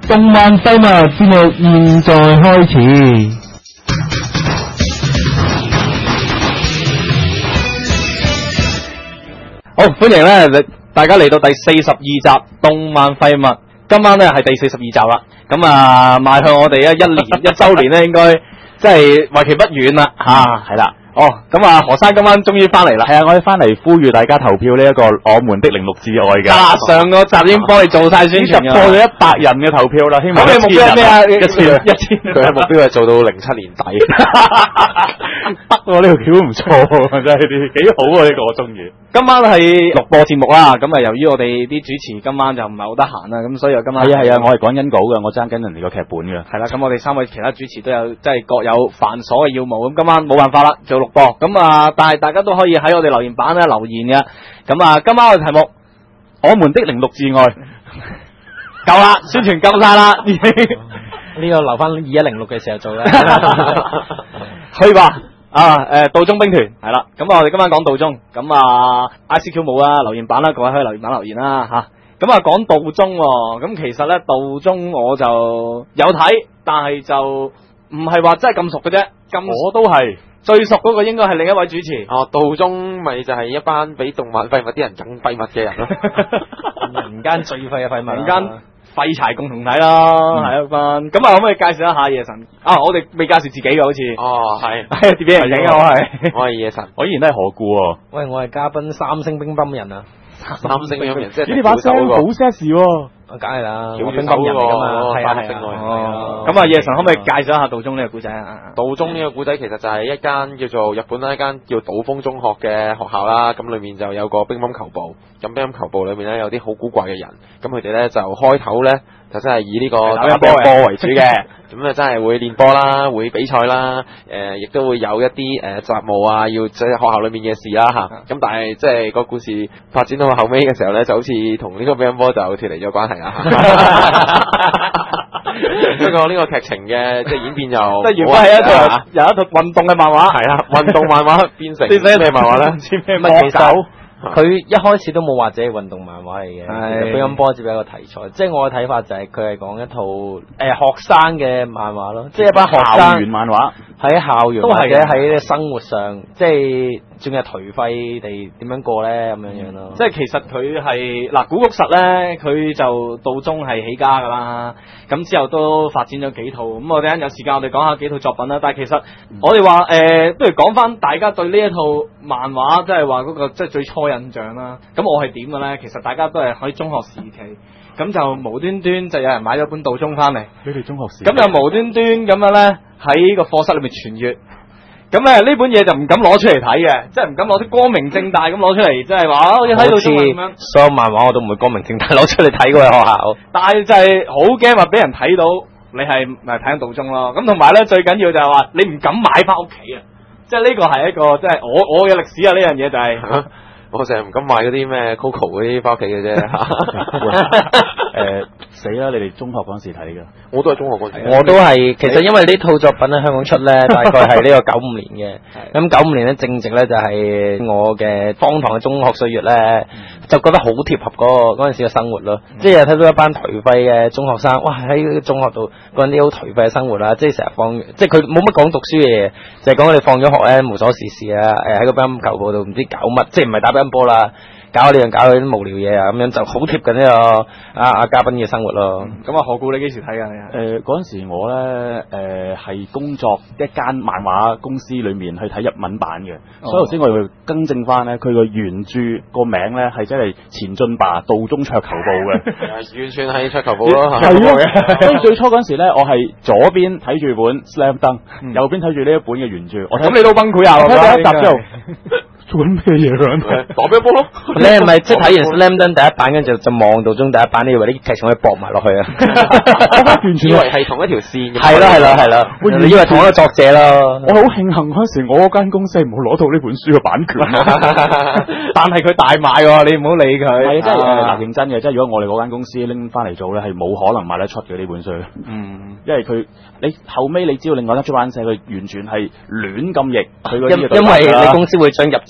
動漫廢物節目現在開始。好，歡迎咧，大家嚟到第42集動漫廢物。今晚咧係第42集啦。咁啊，邁向我哋1年1周年咧，應該即係為期不遠啦。係啦。哦，咁啊，何生今晚終於翻嚟啦。 係啊，我哋翻嚟呼籲大家投票呢一個我們的06至愛嘅。 上個集已經幫你做晒宣傳， 破咗100人嘅投票啦，希望你目標係咩啊 ？1000，佢嘅目標係做到07年底。得喎，呢個橋唔錯喎，真係啲幾好啊！呢個我中意。 今晚係錄播節目啦，咁啊由於我哋啲主持今晚就唔係好得閒啦，咁所以我今晚係啊，我係講緊稿嘅，我爭緊人哋個劇本嘅。 係啦，咁我哋3位其他主持都有即係各有繁瑣嘅要務，咁今晚冇辦法啦，做錄播。咁啊，但係大家都可以喺我哋留言板咧留言嘅。咁啊，今晚嘅題目我們的06至愛夠啦，宣傳夠晒啦，已經呢個留翻2106嘅時候做咧， 去吧。道中兵團係啦，咁我哋今晚講道中，咁啊 ICQ 冇啦，留言板啦，各位可以留言板留言啦吓。咁啊講道中，咁其實咧道中我就有睇，但係就唔係話真係咁熟嘅啫。 我都係最熟嗰個應該係另一位主持。 道中咪就係一班比動漫廢物啲人更廢物嘅人咯， 人間最廢嘅廢物， 人間廢柴共同體咯，係一班。咁啊，可唔可以介紹一下夜神？我哋未介紹自己嘅好似。係。點俾人影啊？ 我係夜神， 我依然都係何故喎。 喂，我係嘉賓3星乒乓人啊。 3星乒乓人即係呢把聲好 sexy 喎。 梗係啦， 跳乒乓人嚟㗎嘛，係啊。咁啊，夜神可唔可以介紹一下道中呢個古仔啊？ 道中呢個古仔其實就係一間叫做日本一間叫島風中學嘅學校啦，咁裏面就有個乒乓球部，咁乒乓球部裏面咧有啲好古怪嘅人，咁佢哋咧就開頭咧就真係以呢個打乒乓波為主嘅，咁啊真係會練波啦，會比賽啦，亦都會有一啲雜務啊，要即係學校裏面嘅事啦嚇，咁但係即係個故事發展到後尾嘅時候咧，就好似同呢個乒乓波就脫離咗關係啦。不過呢個劇情嘅即係演變又即係原本係一套由一套運動嘅漫畫， 係啦，運動漫畫變成咩漫畫咧？ 唔知咩其實佢一開始都冇話自己運動漫畫嚟嘅，其實乒乓波只係一個題材。即係我嘅睇法就係佢係講一套學生嘅漫畫咯，即係一班學生校園漫畫喺校園或者喺生活上，即係仲係頹廢地點樣過咧咁樣咯。 即係其實佢係嗱古谷實咧，佢就道中係起家噶啦，咁之後都發展咗幾套。咁我哋有時間我哋講下幾套作品啦。但係其實我哋話不如講翻大家對呢一套漫畫，即係話嗰個即係最初印象啦。咁我係點嘅咧？其實大家都係喺中學時期，咁就無端端就有人買咗本道中翻嚟。 你哋中學時期咁就無端端咁樣咧喺個課室裏面傳閱。咁呢本嘢就唔敢攞出嚟睇嘅，即係唔敢攞啲光明正大咁攞出嚟，即係話好似睇到中文咁樣。 所有漫畫我都唔會光明正大攞出嚟睇過嘅學校。 但係就係好驚話俾人睇到你係咪睇緊道中咯？咁同埋咧最緊要就係話你唔敢買翻屋企啊！即係呢個係一個即係我嘅歷史啊！呢樣嘢就係。 我成日唔敢買嗰啲咩 Coco 嗰啲翻屋企嘅啫。 死啦！你哋中學嗰陣時睇㗎？ 我都係中學嗰陣時。 我都係，其實因為呢套作品喺香港出咧，大概係呢個95年嘅。咁95年咧正值咧就係我嘅荒唐嘅中學歲月咧，就覺得好貼合嗰陣時嘅生活咯。即係睇到一班頹廢嘅中學生，哇！喺中學度過啲好頹廢嘅生活啦，即係成日放，即係佢冇乜講讀書嘅嘢，就係講佢哋放咗學咧無所事事啊，喺個乒乓球部度唔知搞乜，即係唔係打乒乓波啦。搞呢樣搞嗰啲無聊嘢啊，咁樣就好貼緊呢個嘉賓嘅生活咯。 咁何故你幾時睇㗎？你嗰陣時我咧係工作一間漫畫公司裏面去睇日文版嘅，所以頭先我要更正翻咧，佢個原著個名咧係真係前進吧道中桌球部嘅， 完全係桌球部咯。 係啊，所以最初嗰陣時咧，我係左邊睇住本 Slam Dunk，右邊睇住呢一本嘅原著。 咁你都崩潰啊！ 我睇第一集之後。做緊咩嘢啊？ 打乒乓波咯！ 你係咪即係睇完 Slam Dunk 第一版，跟住就望到中第一版，你以為啲劇情可以駁埋落去啊？ 完全以為係同一條線。 係啦，你以為同一個作者咯？ 我好慶幸嗰陣時，我嗰間公司係冇攞到呢本書嘅版權， 但係佢大賣喎，你唔好理佢。 係真係認真嘅，即係如果我哋嗰間公司拎翻嚟做咧，係冇可能賣得出嘅呢本書。因為你後尾你知道另外一出版社佢完全係亂咁譯佢嗰啲。 因為你公司會將入樽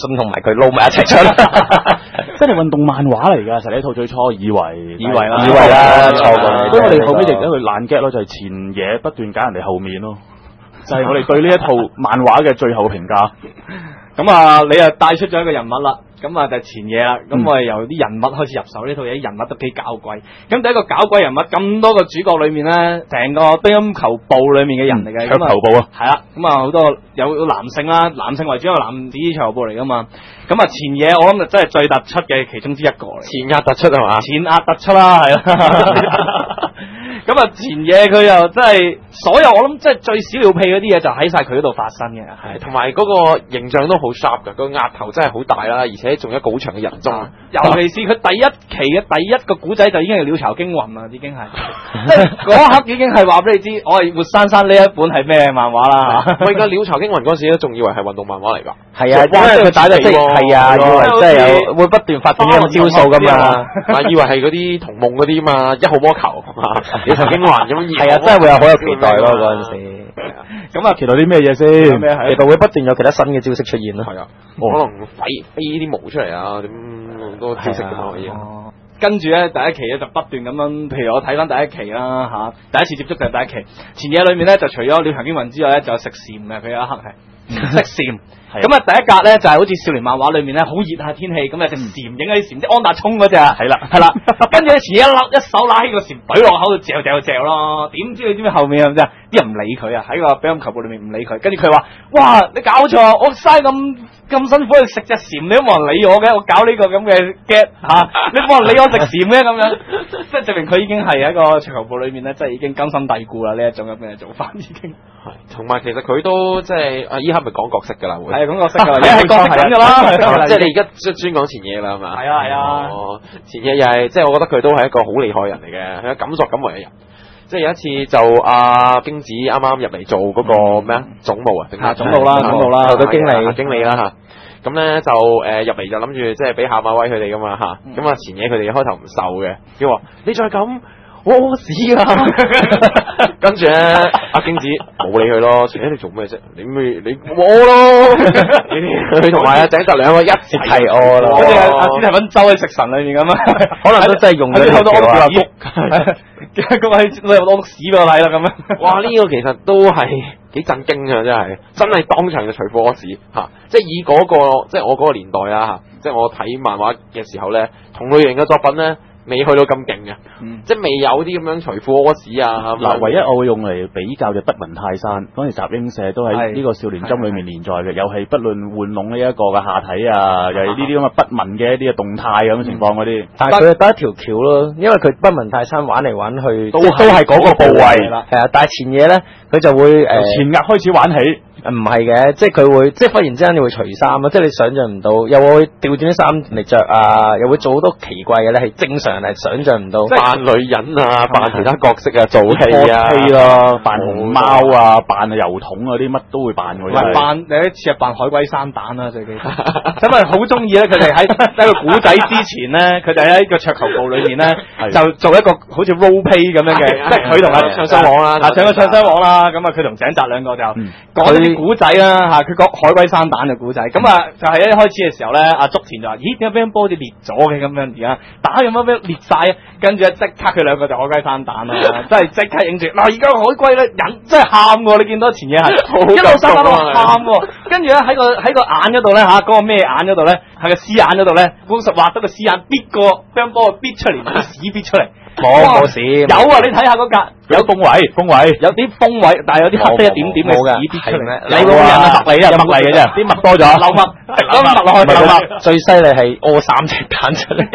信同埋佢撈埋一齊出， 真係運動漫畫嚟㗎。實呢套最初以為啦，錯過。 所以我哋後尾就一個爛 get 咯，就係前野不斷揀人哋後面咯，就係我哋對呢一套漫畫嘅最後評價。 咁啊，你又帶出咗一個人物啦。咁啊就係前嘢啦，咁我哋由啲人物開始入手，呢套嘢人物都幾搞鬼。咁第一個搞鬼人物，咁多個主角裏面咧，成個乒乓球部裏面嘅人嚟嘅， 桌球部啊， 係啦，咁啊好多有男性啦，男性為主，一個男子桌球部嚟噶嘛。咁啊前嘢我諗就真係最突出嘅其中之一個嚟。 前壓突出係嘛？ 前壓突出啦，係啦。咁啊前嘢佢又真係所有我諗即係最屎尿屁嗰啲嘢就喺晒佢嗰度發生嘅， 係同埋嗰個形象都好 sharp 㗎，個額頭真係好大啦，而且仲有一個好長嘅人中。 尤其是佢第一期嘅第一個古仔就已經係鳥巢驚魂啦，已經係即係嗰一刻已經係話俾你知，我係活生生呢一本係咩漫畫啦。 我而家鳥巢驚魂嗰時咧，仲以為係運動漫畫嚟㗎。 係啊，因為佢打得即係啊，以為即係有會不斷發展呢種招數㗎嘛， 以為係嗰啲同夢嗰啲嘛，一號魔球、鳥巢驚魂咁。 係啊，真係會有好有期待咯嗰陣時。 咁啊，期待啲咩嘢先？ 期待會不斷有其他新嘅招式出現咯。 係啊，可能飛啲毛出嚟啊，點好多招式㗎嘛可以。 跟住咧，第一期咧就不斷咁樣，譬如我睇翻第一期啦嚇，第一次接觸就係第一期。前嘢裏面咧就除咗鳥巢驚魂之外咧，就有食蟬嘅，佢有一刻係食蟬。咁啊，第一格咧就係好似少年漫畫裏面咧，好熱下天氣，咁有隻蟬影喺啲蟬，即安達充嗰隻啊，係啦，跟住咧前一手揦起個蟬，懟落口度嚼咯，點知你知唔知後面係咩啊？啲人唔理佢啊，喺個乒乓球部裏面唔理佢，跟住佢話：哇，你搞錯，我嘥咁辛苦去食隻蟬，你都冇人理我嘅，我搞呢個咁嘅 get 嚇，你冇人理我食蟬嘅咁樣，即係證明佢已經係喺個桌球部裏面咧，即係已經根深蒂固啦呢一種咁嘅做法已經。 係，同埋其實佢都即係依家咪講角色㗎啦會。 係講角色㗎啦，你係角色緊㗎啦， 即係你而家專講前嘢啦係嘛？ 係啊。 前嘢又係即係我覺得佢都係一個好厲害人嚟嘅，佢有敢作敢為嘅人。即係有一次就京子啱啱入嚟做嗰個咩啊總務啊，定係總務啦， 個經理啦嚇。咁咧就入嚟就諗住即係俾下馬威佢哋㗎嘛嚇。咁啊前嘢佢哋開頭唔受嘅，佢話你再咁。我屙屎啊！跟住咧，阿京子冇理佢咯。你做咩啫？你屙咯！佢同埋阿井澤兩個一齊屙咯。 跟住阿史提芬周喺食神裏面咁啊， 可能都真係用咗呢條橋啊！ 咁喺你又屙屎俾我睇啦咁樣。 哇！呢個其實都係幾震驚啊！真係當場就除褲屙屎嚇。即係以嗰個即係我嗰個年代啦嚇，即係我睇漫畫嘅時候咧，同類型嘅作品咧。未去到咁勁嘅，即係未有啲咁樣除褲屙屎啊！ 嗱，唯一我會用嚟比較就德文泰山嗰陣時，集英社都喺呢個少年針裏面連載嘅，又係不論玩弄呢一個嘅下體啊，又係呢啲咁嘅不文嘅一啲嘅動態咁嘅情況嗰啲。 但係佢得一條橋咯，因為佢不文泰山玩嚟玩去都係嗰個部位， 係啊，但係前嘢咧，佢就會前額開始玩起。 唔係嘅，即係佢會，即係忽然之間你會除衫啊！即係你想象唔到，又會調轉啲衫嚟着啊，又會做好多奇怪嘅咧，係正常係想象唔到。 扮女人啊，扮其他角色啊，做戲啊， 扮熊貓啊，扮油桶嗰啲乜都會扮嘅。 扮有一次係扮海龜生蛋啦，最記得。因為好中意咧，佢哋喺一個古仔之前咧，佢哋喺個桌球部裏面咧，就做一個好似 role play 咁樣嘅，即係佢同阿唱雙簧啦，唱個唱雙簧啦，咁啊佢同井澤兩個就講。古仔啦嚇，佢講海龜生蛋嘅古仔，咁啊就係一開始嘅時候咧，阿竹田就話：咦，點解乒乓波好似裂咗嘅咁樣？而家打咁樣咩裂晒？跟住即刻佢兩個就海龜生蛋啦，真係即刻影住嗱，而家海龜咧人真係喊喎，你見到前嘢係一路生蛋一路喊喎，跟住咧喺個眼嗰度咧嚇，嗰個咩眼嗰度咧，喺個獅眼嗰度咧，本實畫得個獅眼，逼個乒乓波逼出嚟，啲屎逼出嚟。 冇事， 有啊！你睇下嗰格有風位， 有啲風位，但係有啲黑色一點點嘅屎啲出嚟。 你個人啊，麥嚟嘅啫，啲麥多咗， 漏麥，咁麥落去，漏麥。 最犀利係屙3隻蛋出嚟。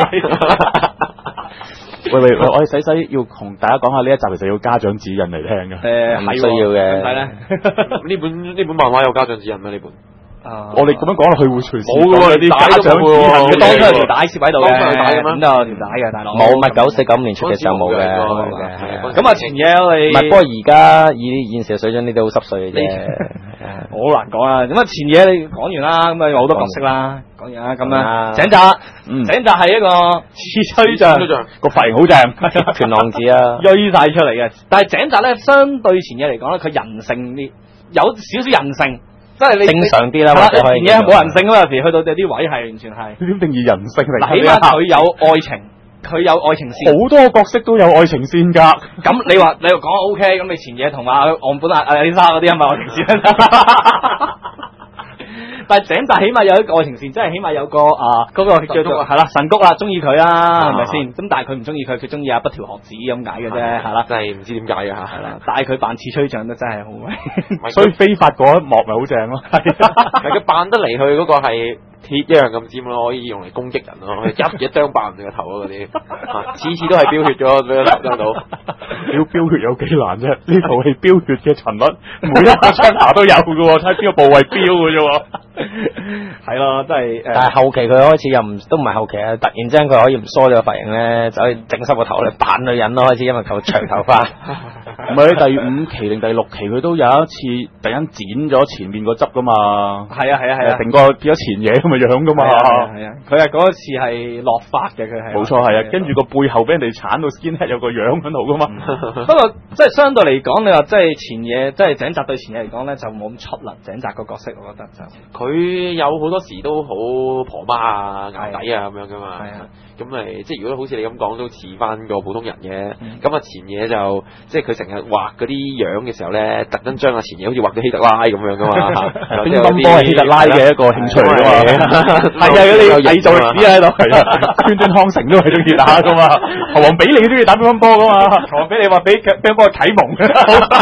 喂，我哋使要同大家講下呢一集其實要家長指引嚟聽嘅。 唔需要嘅。 係咧， 呢本漫畫有家長指引咩？呢本？ 我哋咁樣講落去會隨時冇嘅喎，啲家長指引佢當初有條帶攝喺度嘅，咁就有條帶嘅大佬。 冇，咪949年出嘅時候冇嘅。 咁啊前嘢我哋唔係，不過而家以現時嘅水準，呢啲好濕碎嘅啫， 好難講啊。咁啊前嘢你講完啦，咁啊有好多角色啦，講完啦，咁啊井澤係一個刺吹象， 個髮型好正， 拳浪子啊， 鋥晒出嚟嘅。但係井澤咧，相對前嘢嚟講咧，佢人性啲，有少少人性。 即係你正常啲啦， 係啦， 或者可以前嘢係冇人性啊嘛，有時去到有啲位係完全係。 點定義人性嚟？ 嗱，起碼佢有愛情，佢有愛情線。 好多角色都有愛情線㗎。 咁你話講 O K，咁你前嘢同阿岸本阿李莎嗰啲係咪愛情線？但係井澤起碼有一個愛情線，即係起碼有個嗰個叫做係啦神谷啦，中意佢啦，係咪先？咁但係佢唔中意佢中意阿不條學子咁解嘅啫，係啦。 真係唔知點解嘅嚇。 係啦，但係佢扮次吹獎都真係好鬼。 所以飛髮嗰一幕咪好正咯。 係佢扮得嚟，佢嗰個係鐵一樣咁尖咯，可以用嚟攻擊人咯，一張爆人哋個頭咯嗰啲，次次都係飆血咗俾佢頭到。 要飆血有幾難啫？呢套戲飆血嘅頻率，每一個槍下都有嘅喎，睇邊個部位飆嘅啫喎。 係咯，真係但係後期佢開始又都唔係後期啊，突然之間佢可以唔梳咗個髮型咧，走去整濕個頭嚟扮女人咯，開始因為佢長頭髮。 唔係第5期定第6期佢都有一次突然間剪咗前面個汁噶嘛。 係啊， 成個變咗前嘢咁嘅樣噶嘛。 係啊，佢係嗰一次係落髮嘅，佢係。 冇錯係啊，跟住個背後俾人哋鏟到 skinhead 有個樣喺度噶嘛。 不過即係相對嚟講，你話即係前嘢，即係井澤對前嘢嚟講咧，就冇咁出啦。井澤個角色，我覺得就佢有好多時都好婆媽啊、淆底啊咁樣噶嘛。 係啊。 咁咪即係如果好似你咁講都似翻個普通人嘅，咁前嘢就即係佢成日畫嗰啲樣嘅時候咧，特登將前嘢好似畫咗希特拉咁樣噶嘛， 乒乓波係希特拉嘅一個興趣噶嘛，係啊，嗰啲偽造歷史喺度，係啊，端端康成都係中意打噶嘛，球王比利中意打乒乓波噶嘛，球王比利話俾乒乓波啟蒙嘅，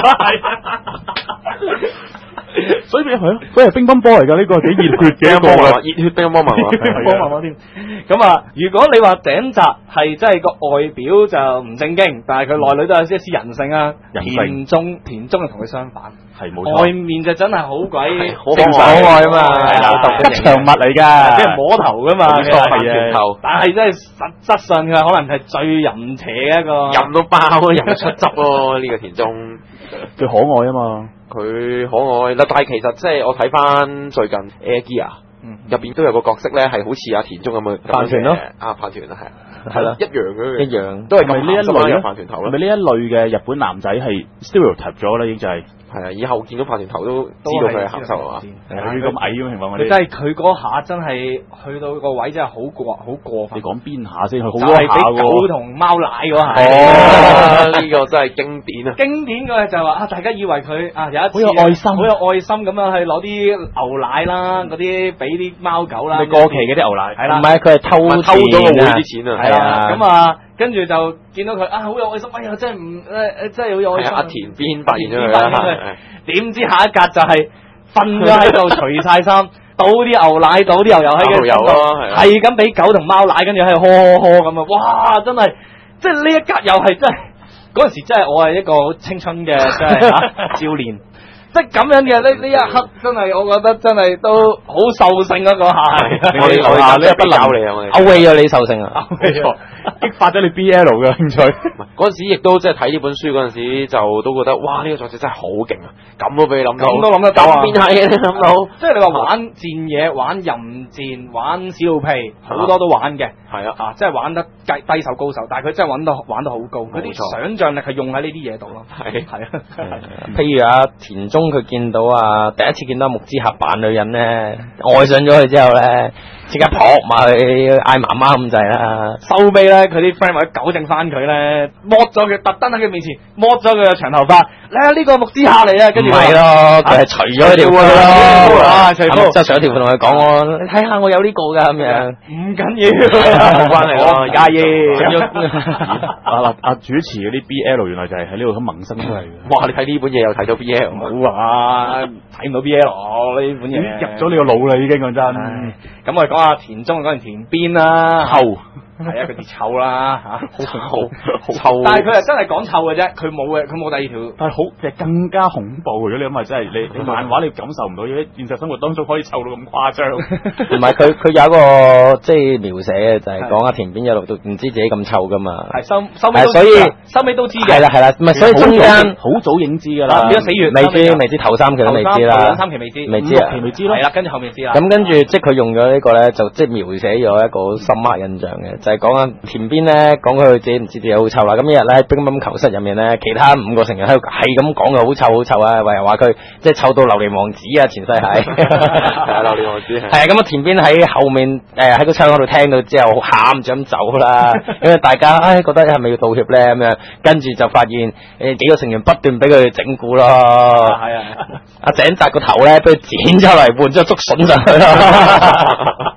所以係咯，佢係乒乓波嚟㗎，呢個幾熱血嘅一個熱血乒乓波嘛， 乒乓波添。咁如果你話井澤係真係個外表就唔正經，但係佢內裏都有一絲人性啊。田中就同佢相反， 係冇錯。 外面就真係好鬼正可愛啊嘛， 係啦， 吉祥物嚟㗎， 俾人摸頭㗎嘛， 冇錯係啊。 但係真係實質上佢可能係最淫邪嘅一個， 淫到爆啊，淫到出汁咯呢個田中。 佢可愛啊嘛， 佢可愛啦，但係其實即係我睇翻最近 Air Gear 入邊都有個角色咧，係好似阿田中咁嘅飯團咯， 飯團啊係啦， 一樣嘅， 一樣都係咁呢一類有飯團頭咯， 咪呢一類嘅日本男仔係 stereotype 咗啦，已經就係。 係啊，以後見到飯團頭都知道佢係鹹濕啊嘛。 佢咁矮咁情況， 佢真係佢嗰下真係去到個位真係好過分。 你講邊下先？佢好多下喎。俾狗同貓奶嗰下。 哦，呢個真係經典啊！ 經典嘅就係話大家以為佢有一次好有愛心咁樣去攞啲牛奶啦，嗰啲俾啲貓狗啦。 你過期嗰啲牛奶。 係啦。唔係，佢係偷咗個會啲錢啊！ 係啊。咁跟住就見到佢好有愛心，哎呀真係真係好有愛心。 阿田邊發現咗佢啦。 點知下一格就係瞓咗喺度，除晒衫，倒啲牛奶，倒啲牛油喺佢身度，係咁俾狗同貓奶，跟住喺度呵咁啊！哇，真係，即係呢一格又係真係嗰陣時，真係我係一個好青春嘅真係少年，即係咁樣嘅呢一刻，真係我覺得真係都好獸性啊！嗰下， 我哋下呢一筆鬧你啊！我哋勾起咗你獸性啊！ 激發咗你 BL 嘅興趣。 嗰陣時亦都即係睇呢本書嗰陣時，就都覺得哇！呢個作者真係好勁啊！咁都俾你諗到， 咁都諗得到啊！ 邊係嘅你諗到？ 即係你話玩戰嘢、玩淫戰、玩小屁，好多都玩嘅。 係啊， 即係玩得低手高手，但係佢真係玩得好高。佢啲想像力係用喺呢啲嘢度咯。係啊， 譬如阿田中佢見到第一次見到木之下扮女人咧，愛上咗佢之後咧，即刻撲埋去嗌媽媽咁滯啦。 收尾咧，佢啲 friend 為咗糾正翻佢咧，剝咗佢，特登喺佢面前剝咗佢嘅長頭髮。呢個木之下嚟啊！跟住唔係咯，佢係除咗條褲咯， 除褲， 即係除咗條褲同佢講我，你睇下我有呢個㗎咁樣。 唔緊要，冇關係咯，家爺。 主持嗰啲 BL 原來就係喺呢度咁萌生出嚟嘅。 哇！你睇呢本嘢又睇到 BL， 冇啊，睇唔到 BL 呢本嘢入咗你個腦啦，已經講真。 咁我哋講下田中，講完田邊啦， 臭。 係啊，佢啲臭啦嚇，好臭。 但係佢係真係講臭嘅啫，佢冇第二條。 但係其實更加恐怖。如果你諗下真係你漫畫你感受唔到，如果現實生活當中可以臭到咁誇張。 唔係佢有一個即係描寫嘅，就係講阿田邊一路都唔知自己咁臭噶嘛。 係收尾都知，所以收尾都知嘅。 係啦，唔係所以中間好早已經知㗎啦。 變咗死月未知頭3期都未知啦， 兩三期未知啊， 期未知咯。 係啦，跟住後面知啦。 咁跟住即係佢用咗呢個咧，就即係描寫咗一個深刻印象嘅。 係講緊田邊咧，講佢自己唔知自己好臭啦。咁一日咧喺乒乓球室入面咧，其他5個成員喺度係咁講佢好臭好臭啊，話佢即係臭到榴蓮王子啊，前世係係啊，榴蓮王子係啊，咁啊田邊喺後面喺個窗嗰度聽到之後喊住咁走啦，咁啊大家覺得係咪要道歉咧咁樣，跟住就發現幾個成員不斷俾佢整蠱咯， 係啊， 阿井澤個頭咧俾佢剪出嚟換咗竹筍上去咯。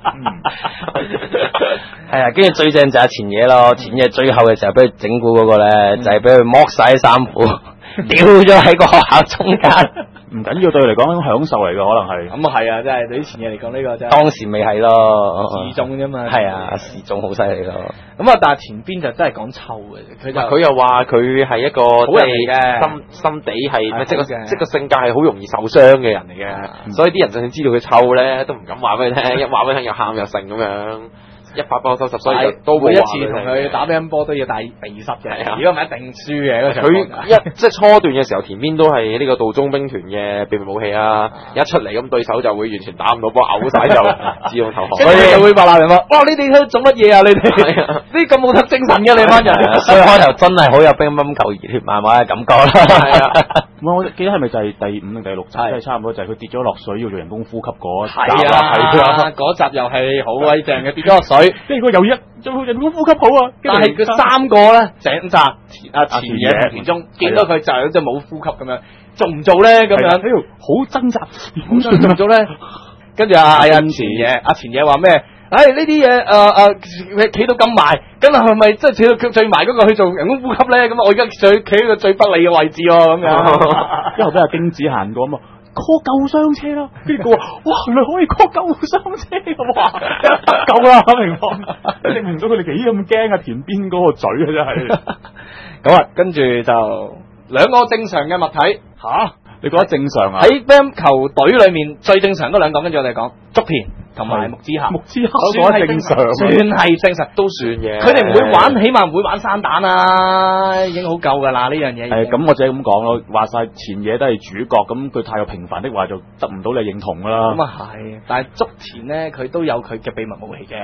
係啊，跟住最正就係前野咯，前野最後嘅時候俾佢整蠱嗰個咧，就係俾佢剝晒啲衫褲，掉咗喺個學校中間。 唔緊要，對佢嚟講享受嚟嘅，可能係。 咁啊係啊，真係對於前野嚟講呢個真係當時未係咯， 示眾啫嘛。 係啊，示眾好犀利咯。 咁啊，但係田邊就真係講臭嘅， 佢又話佢係一個好人嚟嘅， 心地係即個性格係好容易受傷嘅人嚟嘅，所以啲人就算知道佢臭咧，都唔敢話俾佢聽，一話俾佢聽又喊又剩咁樣。一發不可收拾，所以都每一次同佢打乒乓波都要帶鼻濕嘅，如果唔係一定輸嘅。 佢即係初段嘅時候，田邊都係呢個道中兵團嘅秘密武器啊！一出嚟咁對手就會完全打唔到波，嘔晒就自動投降。 所以就會話鬧人話：哇！你哋喺度做乜嘢啊？你哋呢咁冇得精神嘅你班人。 所以開頭真係好有乒乓球熱血漫畫嘅感覺啦。係啊， 我記得係咪就係第5定第6集，即係差唔多就係佢跌咗落水要做人工呼吸嗰集係啊，嗰集又係好鬼正嘅，跌咗落水。 跟住佢又做人工呼吸好啊！ 但係佢3個咧，井澤、前野同田中見到佢就好似冇呼吸咁樣，做唔做咧？咁樣喺度好掙扎， 做唔做咧？跟住前野話咩？呢啲嘢企到咁埋，咁係咪即係企到最埋嗰個去做人工呼吸咧？咁啊，我而家企喺個最不利嘅位置喎，咁樣。 之後俾阿京子行過啊嘛。call 救傷車啦，跟住佢話：哇，你可以 call 救傷車嘅，哇，夠啦，明哥，證明到佢哋幾咁驚啊！田邊嗰個嘴啊，真係。 咁啊，跟住就2個正常嘅物體吓，你覺得正常啊？ 喺乒乓球隊裏面最正常嗰2個，跟住我哋講竹田同埋木之下， 木之下我覺得正常， 算係正常， 都算嘅。 佢哋唔會玩，起碼唔會玩生蛋啊，已經好夠噶啦呢樣嘢。 係咁，我只係咁講咯。話晒前野都係主角，咁佢太過平凡的話，就得唔到你認同噶啦。 咁啊係，但係竹田咧，佢都有佢嘅秘密武器嘅，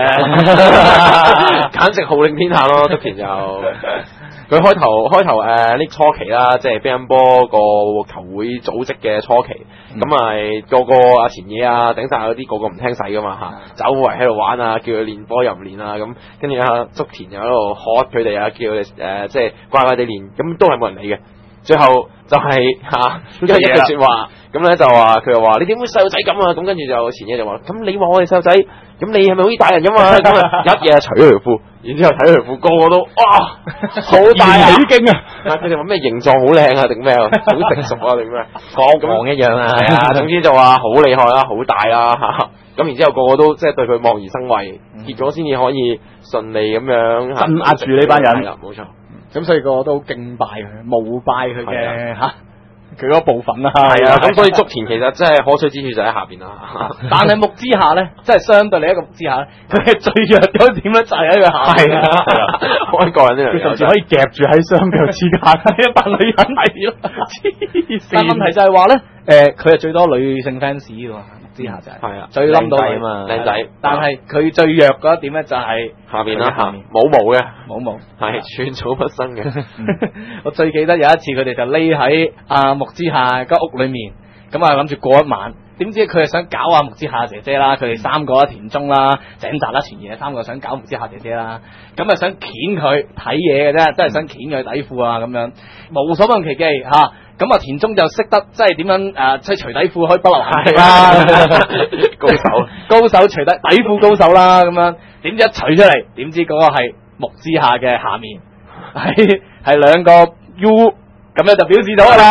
簡直號令天下咯。竹田就佢開頭呢初期啦，即係乒乓波個球會組織嘅初期，咁咪個個阿前野啊、頂晒嗰啲個個唔聽使噶嘛嚇，走圍喺度玩啊，叫佢練波又唔練啊，咁跟住阿竹田又喺度喝佢哋啊，叫佢哋即係乖乖地練，咁都係冇人理嘅。最後就係一句説話，咁咧就話佢又話你點會細路仔咁啊？咁跟住就前野就話：咁你話我哋細路仔，咁你係咪好似大人咁啊？咁啊一嘢除咗條褲，然之後睇條褲個個都哇好大啊！ 起勁啊！ 佢哋話咩形狀好靚啊？定咩啊？好成熟啊？定咩？ 國王一樣啊！ 係啊，總之就話好厲害啦，好大啦嚇。咁然之後個個都即係對佢望而生畏，結果先至可以順利咁樣鎮壓住呢班人。 係啦，冇錯。 咁所以個個都敬拜佢，膜拜佢嘅佢嗰部分啦。 係啊，咁所以竹田其實真係可取之處就喺下邊啦。 但係木之下咧，即係相對另一個木之下咧，佢係最弱嗰點咧，就係喺佢下。 係啊，開個人呢樣嘢， 佢甚至可以夾住喺雙腳之間，一班女人係咯，黐線。 但問題就係話咧，佢係最多女性 fans 嘅喎。之下就係最冧到啊嘛， 靚仔。 但係佢最弱嗰一點咧，就係下邊啦，下面冇毛嘅， 冇毛， 係寸草不生嘅。 我最記得有一次佢哋就匿喺阿木之下間屋裏面，咁啊諗住過一晚，點知佢係想搞阿木之下姐姐啦，佢哋3個啦，田中啦、井澤啦、前野3個想搞木之下姐姐啦，咁啊想鉗佢睇嘢嘅啫，真係想鉗佢底褲啊咁樣，無所不用其技嚇。咁啊，田中就識得即係點樣即係除底褲可以不留痕跡啦，高手除底褲高手啦，咁樣點知一除出嚟，點知嗰個係木之下嘅下面，係2個 U， 咁樣就表示咗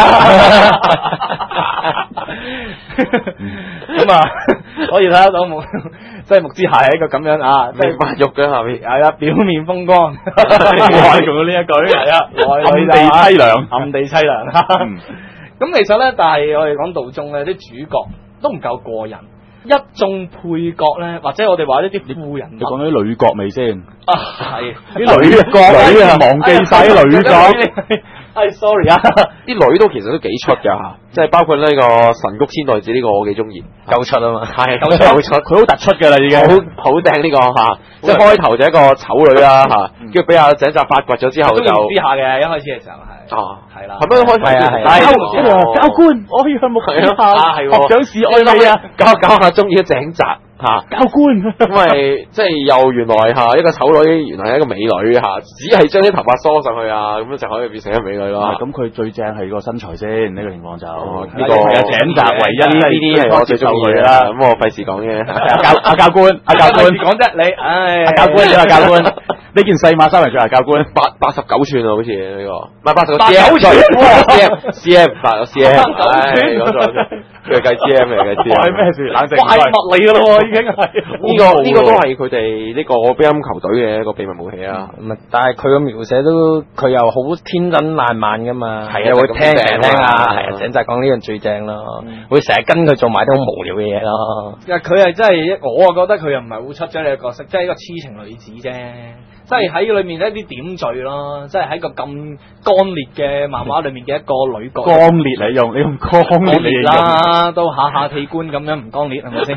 啦。咁啊，可以睇得到即係木之下係一個咁樣啊，即係發育嘅下面係啊，表面風光，我用到呢一句係啊， 暗地凄涼， 暗地凄涼。咁其實咧，但係我哋講道中咧，啲主角都唔夠過癮，一眾配角咧，或者我哋話呢啲副人物， 你講啲女角未先？ 係啲女角啊，忘記晒啲女角。 係 sorry 啊， 啲女都其實都幾出㗎嚇，即係包括呢個神谷千代子呢個我幾中意， 夠出啊嘛， 係夠出佢好突出㗎啦已經。 好正呢個嚇，即係開頭就一個醜女啦嚇，跟住俾阿井澤發掘咗之後就中意之下嘅，一開始嘅時候係。 哦， 係啦， 係咪開頭係啊係啊教官，我可以向目標係喎學長示愛你啊！ 搞下中意咗井澤嚇。 教官， 因為即係又原來嚇一個醜女，原來係一個美女嚇，只係將啲頭髮梳上去啊，咁樣就可以變成一個美女咯。 咁佢最正係個身材先，呢個情況就呢個係井澤唯一呢啲係我最中意嘅啦。咁我費事講嘅。 教官，教官講啫你，唉， 教官你話教官，呢件細碼衫嚟着係教官 89寸啊，好似呢個，唔係89 cm，cm 8 cm，唉，講錯，佢係計 cm 嚟嘅 cm。 係咩事？冷靜。 怪物嚟㗎咯喎，已經係呢個都係佢哋呢個乒乓球隊嘅一個秘密武器啊。 唔係，但係佢個描寫都佢又好天真爛漫噶嘛， 係啊又會聽咁正聽啊， 啊係啊，井澤講呢樣最正咯，會成日跟佢做埋啲好無聊嘅嘢咯。 佢係真係我啊覺得佢又唔係好出咗你嘅角色，即係一個痴情女子啫。即係喺裏面一啲點綴咯，即係喺個咁乾烈嘅漫畫裏面嘅一個女角。 剛烈嚟用，你用剛烈嚟用啦，都下下器官咁樣唔剛烈係咪先？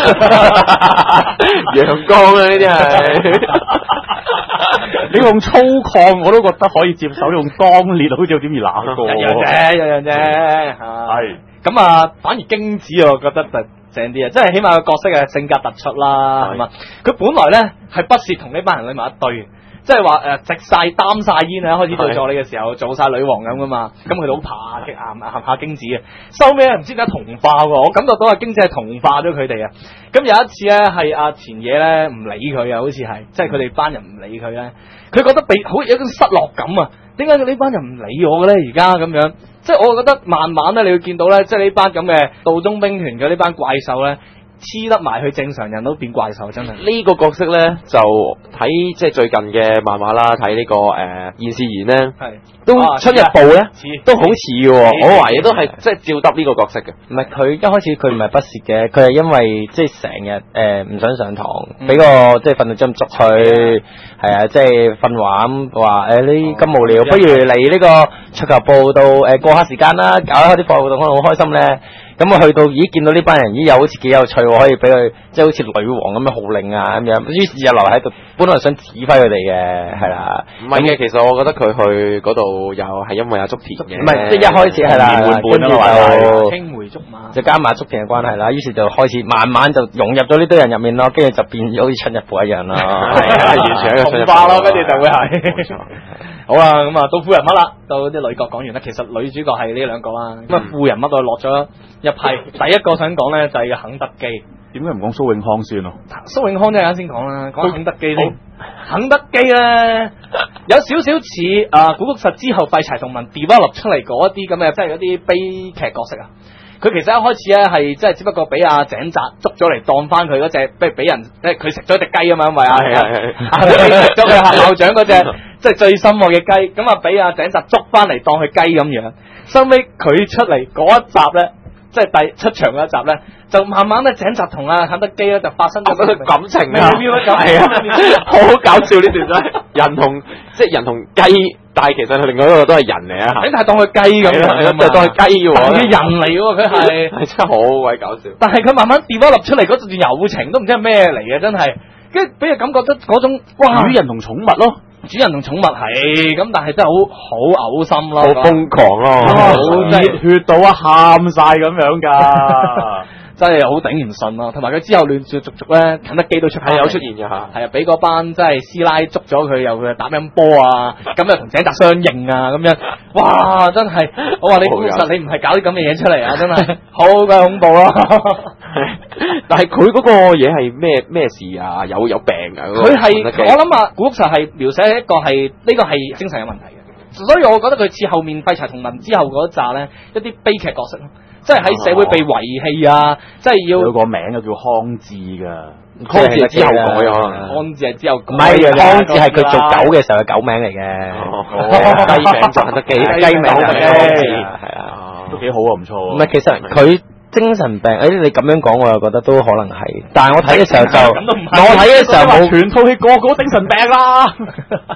陽光啊呢啲係， 你用粗犷我都覺得可以接受，用剛烈好似有點而冷過。 一樣啫。 係咁啊，反而京子我覺得就正啲啊，即係起碼個角色嘅性格突出啦，係嘛？佢本來咧係不屑同呢班人女埋一堆，即係話直晒擔晒煙啊，開始做助理嘅時候做晒女王咁噶嘛，咁佢都好怕京子嘅。收尾唔知點解同化喎，我感覺到阿京子係同化咗佢哋啊。咁有一次咧係阿田野咧唔理佢啊，好似係即係佢哋班人唔理佢咧，佢覺得好有一種失落感啊！點解呢班人唔理我嘅咧？而家咁樣。即係我覺得慢慢咧，你會見到咧，即係呢班咁嘅道中兵團嘅呢班怪獸咧，黐得埋去正常人都變怪獸，真係。 呢個角色咧就睇即係最近嘅漫畫啦，睇呢個現世言咧，都出一部咧，都好似嘅喎。我懷疑都係即係照得呢個角色嘅。 唔係佢一開始佢唔係不屑嘅，佢係因為即係成日唔想上堂，俾個即係訓導主任捉佢，係啊，即係訓話咁話你咁無聊，不如嚟呢個桌球部度過下時間啦，搞下啲課外活動可能好開心咧。咁我去到咦見到呢班人咦又好似幾有趣喎，可以俾佢即係好似女王咁樣號令啊咁樣，於是就留喺度，本來想指揮佢哋嘅，係啦。 唔係嘅，其實我覺得佢去嗰度又係因為阿竹田嘅， 唔係即係一開始係啦，跟住就青梅竹馬， 就加埋竹田嘅關係啦，於是就開始慢慢就融入咗呢堆人入面咯，跟住就變咗好似春日部一樣啦， 係完全一個同化咯，跟住就會係。好啦，咁啊到副人物啦，到啲女角講完啦，其實女主角係呢兩個啦，咁啊副人物就落咗一批，第一個想講咧就係肯德基。 點解唔講蘇永康先咯？ 蘇永康即係啱先講啦，講肯德基先。肯德基咧有少少似古谷實之後廢柴同盟 develop 出嚟嗰一啲咁嘅，即係嗰啲悲劇角色啊。佢其實一開始咧係即係只不過俾阿井澤捉咗嚟當翻佢嗰隻，不如俾人即係佢食咗隻雞啊嘛，因為食咗佢校長嗰隻即係最心愛嘅雞，咁啊俾阿井澤捉翻嚟當佢雞咁樣。收尾佢出嚟嗰一集咧，即係第出場嗰一集咧，就慢慢咧井澤同阿肯德基咧就發生咗感情啊，係啊，好搞笑呢段真係人同即係人同雞。但係其實佢另外一個都係人嚟啊， 你係當佢雞咁樣， 就當佢雞喎， 佢人嚟喎，佢係真係好鬼搞笑。 但係佢慢慢 develop 出嚟嗰段友情都唔知係咩嚟嘅，真係，跟住俾人感覺得嗰種哇， 主人同寵物咯， 主人同寵物係咁，但係真係好嘔心咯， 好瘋狂咯， 好熱血到喊晒咁樣㗎。 真係好頂唔順咯，同埋佢之後亂續續咧，肯德基都出係有出現嘅嚇， 係啊，俾嗰班即係師奶捉咗佢，又佢打乒乓波啊，咁又同井澤相認啊，咁樣，哇！真係，我話你其實你唔係搞啲咁嘅嘢出嚟啊，真係好鬼恐怖咯。 但係佢嗰個嘢係咩事啊？有病啊？ 佢係我諗啊，古屋實係描寫一個係呢個係精神有問題嘅，所以我覺得佢似後面廢柴同盟之後嗰一紮咧一啲悲劇角色咯。即係喺社會被遺棄啊！即係要有個名就叫康治㗎， 康治係之後改啊， 康治係之後改， 唔係康治係佢做狗嘅時候嘅狗名嚟嘅， 雞名就肯德基， 雞名係啊，都幾好啊，唔錯。 唔係其實佢精神病，你咁樣講我又覺得都可能係，但係我睇嘅時候就，我睇嘅時候冇全套戲個個精神病啦。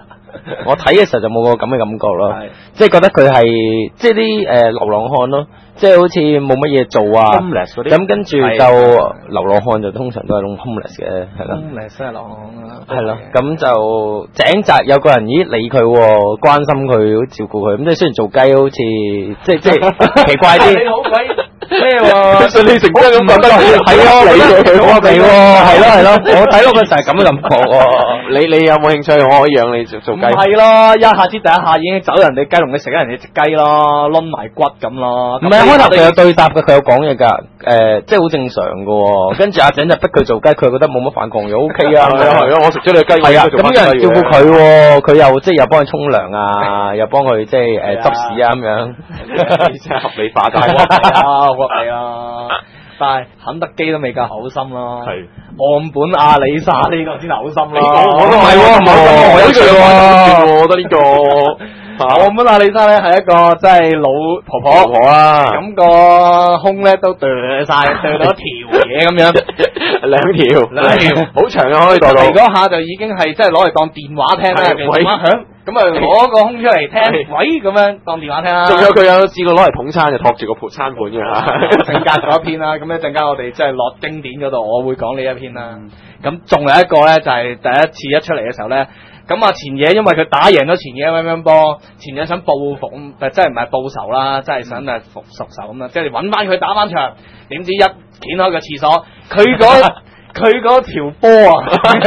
我睇嘅時候就冇個咁嘅感覺咯係， 即係覺得佢係即係啲流浪漢咯，即係好似冇乜嘢做啊。 homeless 嗰啲咁跟住係就流浪漢就通常都係 homeless 嘅，係咯。 咁你真係流浪啊！ 係咯，咁就井澤有個人理佢喎，關心佢，照顧佢，咁即係雖然做雞好似即係奇怪啲。 你好鬼咩喎？ 順理成章咁覺得係咯，好合理喎，係咯，我睇落佢就係咁嘅感覺喎。 你有冇興趣我可以養你做唔雞？ 係咯，一下子第一下已經走人哋雞籠，你食咗人哋隻雞咯，攆埋骨咁咯。 唔係開頭佢有對答嘅，佢有講嘢㗎，即係好正常嘅喎。跟住阿井就逼佢做雞，佢覺得冇乜反抗，又 OK 啊。 係啊，我食咗你嘅雞， 係啊，咁有人照顧佢喎，佢又即係又幫佢沖涼啊，又幫佢即係係啊執屎啊咁樣。 真係合理化係㗎。 係啊，但係肯德基都未夠口心咯。 係岸本阿里沙呢個先係口心咯。 我都係喎， 我有趣喎我覺得呢個岸本阿里沙咧係一個真係老婆婆。 婆啦， 咁個胸咧都墮晒，墮到一條嘢咁樣， 兩條，好長嘅可以嚟墮到。 嗰下就已經係即係攞嚟當電話聽啦， 係電話響，咁啊攞個胸出嚟聽，喂咁樣當電話聽啦。 仲有佢有試過攞嚟捧餐，就托住個餐盤嘅嚇。 性格嗰一篇啦，咁一陣間我哋即係落經典嗰度，我會講呢一篇啦。咁仲有一個咧，就係第一次一出嚟嘅時候咧，咁啊前野因為佢打贏咗前野乒乓波，前野想報復，但真係唔係報仇啦，真係想復仇咁啦，即係揾翻佢打翻場，點知一掀開個廁所，佢嗰條波啊，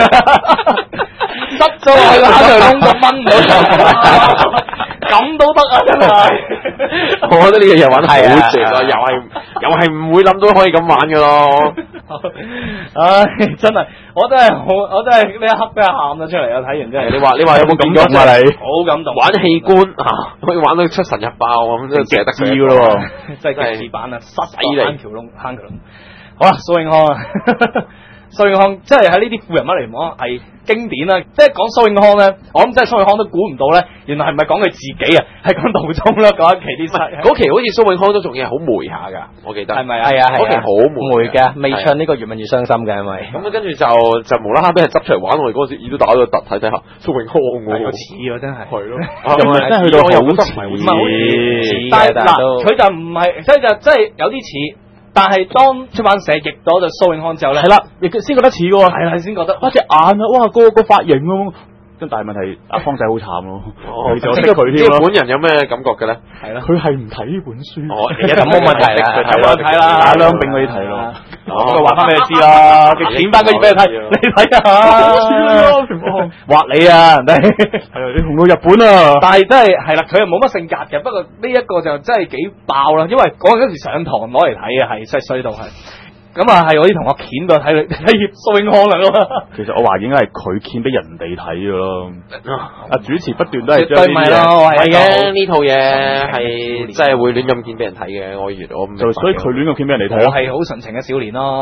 塞咗落去個口度窿就掹唔到，咁都得啊真係。 我覺得呢個嘢玩得好係正啊，又係唔會諗到可以咁玩嘅咯。 唉，真係，我真係呢一刻都係喊咗出嚟啊！睇完真係， 你話有冇感動啊？你好感動， 玩器官啊，可以玩到出神入化咁，真係值得佢咯喎， 真係極致版啊！塞犀利坑橋窿。好啦，蘇永康啊，蘇永康真係喺呢啲富人物嚟講係經典啦。即係講蘇永康咧，我諗真係蘇永康都估唔到咧，原來係唔係講佢自己啊，係講道中啦嗰一期啲嗰期好似蘇永康都仲要係好霉下㗎，我記得係咪啊？ 係啊， 嗰期好霉嘅，未唱呢個越問越傷心嘅，因為咁跟住就無啦啦俾人執出嚟玩，我哋嗰時耳都打咗突，睇睇下蘇永康喎， 係個似喎，真係。 係咯， 又唔係真係去到好我又覺得似唔係好似但係嗱， 但係都佢就唔係，所以就真係有啲似。但係當出版社譯咗就蘇永康之後咧， 係啦，亦先覺得似嘅喎， 係啦，先覺得哇隻眼啊，哇個髮型咁。咁但係問題，阿方仔好慘咯，其實我識佢添咯。 本人有咩感覺嘅咧？ 係啦， 佢係唔睇呢本書， 咁冇問題啦， 睇啦， 阿梁炳俾你睇咯， 我話翻俾你知啦，佢剪翻嗰頁俾你睇，你睇下，畫你啊，人哋係啊，你紅到日本啊！ 但係真係啦，佢又冇乜性格嘅，不過呢一個就真係幾爆啦，因為嗰陣時上堂攞嚟睇嘅係真係衰到係。咁啊，係我啲同學鉗到睇蘇永康嚟咯。 其實我懷疑應該係佢鉗俾人哋睇嘅咯。啊，主持不斷都係絕對唔係咯， 係嘅，呢套嘢係真係會亂咁鉗俾人睇嘅。我原來我唔明白嘅。 所以佢亂咁鉗俾人哋睇我咯。 係好純情嘅少年咯。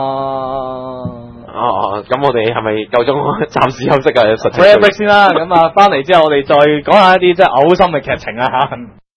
哦，咁我哋係咪夠鐘暫時休息啊？實情 break 先啦，咁啊，翻嚟之後我哋再講下一啲即係嘔心嘅劇情啊嚇。